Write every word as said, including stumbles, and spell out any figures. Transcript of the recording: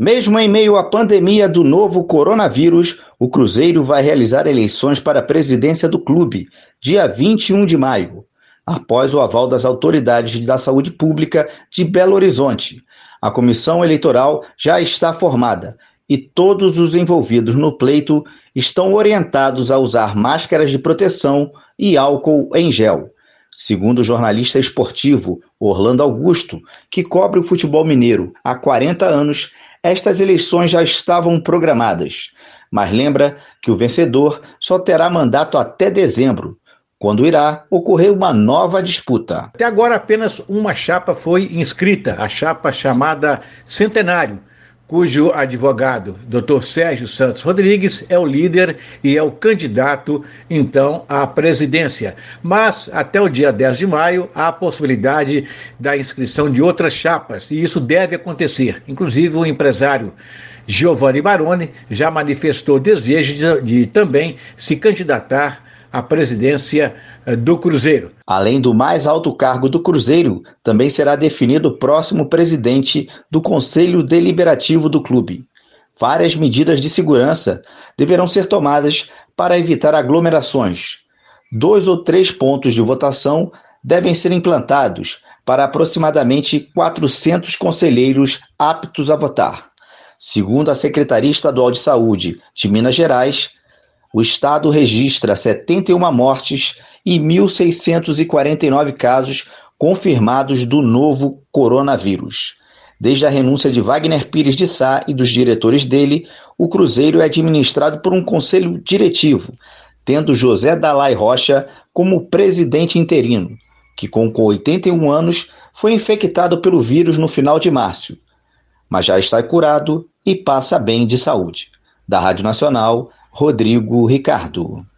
Mesmo em meio à pandemia do novo coronavírus, o Cruzeiro vai realizar eleições para a presidência do clube, dia vinte e um de maio, após o aval das autoridades da saúde pública de Belo Horizonte. A comissão eleitoral já está formada e todos os envolvidos no pleito estão orientados a usar máscaras de proteção e álcool em gel. Segundo o jornalista esportivo Orlando Augusto, que cobre o futebol mineiro há quarenta anos, estas eleições já estavam programadas, mas lembra que o vencedor só terá mandato até dezembro, quando irá ocorrer uma nova disputa. Até agora apenas uma chapa foi inscrita, a chapa chamada Centenário, cujo advogado, doutor Sérgio Santos Rodrigues, é o líder e é o candidato, então, à presidência. Mas, até o dia dez de maio, há a possibilidade da inscrição de outras chapas, e isso deve acontecer. Inclusive, o empresário Giovanni Baroni já manifestou desejo de, de também se candidatar à presidência do Cruzeiro. Além do mais alto cargo do Cruzeiro, também será definido o próximo presidente do Conselho Deliberativo do clube. Várias medidas de segurança deverão ser tomadas para evitar aglomerações. Dois ou três pontos de votação devem ser implantados para aproximadamente quatrocentos conselheiros aptos a votar. Segundo a Secretaria Estadual de Saúde de Minas Gerais, o estado registra setenta e uma mortes e mil seiscentos e quarenta e nove casos confirmados do novo coronavírus. Desde a renúncia de Wagner Pires de Sá e dos diretores dele, o Cruzeiro é administrado por um conselho diretivo, tendo José Dalai Rocha como presidente interino, que com oitenta e um anos foi infectado pelo vírus no final de março, mas já está curado e passa bem de saúde. Da Rádio Nacional, Rodrigo Ricardo.